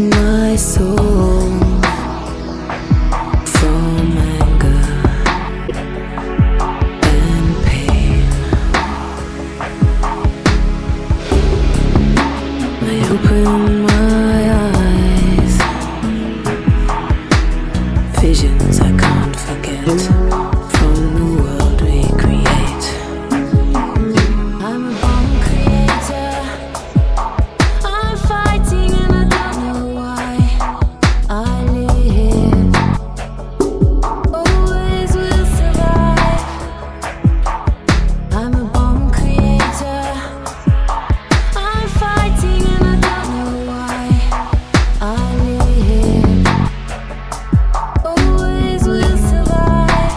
my soul from anger and pain. I open my eyes, visions I can't forget from the world we create. I'm a bomb creator, I'm fighting and I don't know why I live. Always will survive. I'm a bomb creator, I'm fighting and I don't know why I live. Always will survive.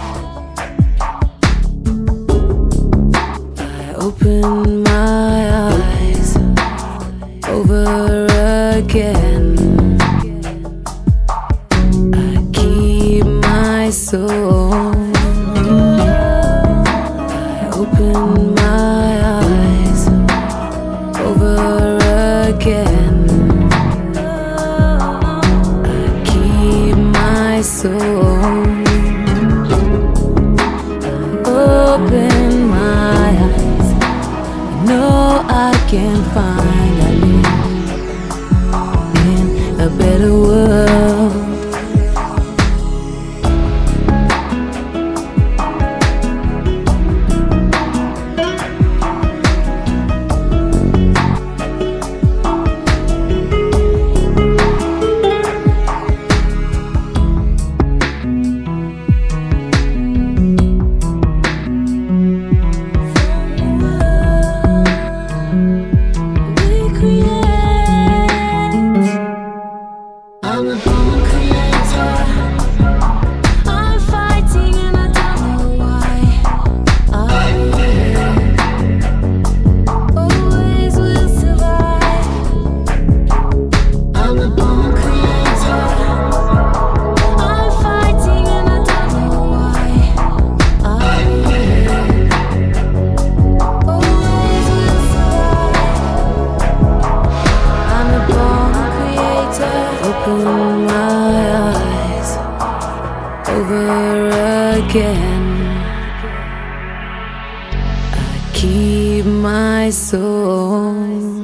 I open my eyes over again. I keep my soul. I open my eyes over again. I keep my soul. Open my eyes. I know I can find a live in a better world. I'm a bomb creator, I'm fighting and I don't know why I live. Always will survive. I'm a bomb creator, I'm fighting and I don't know why I live. Always will survive. I'm a bomb creator. Open my eyes over again. I keep my soul.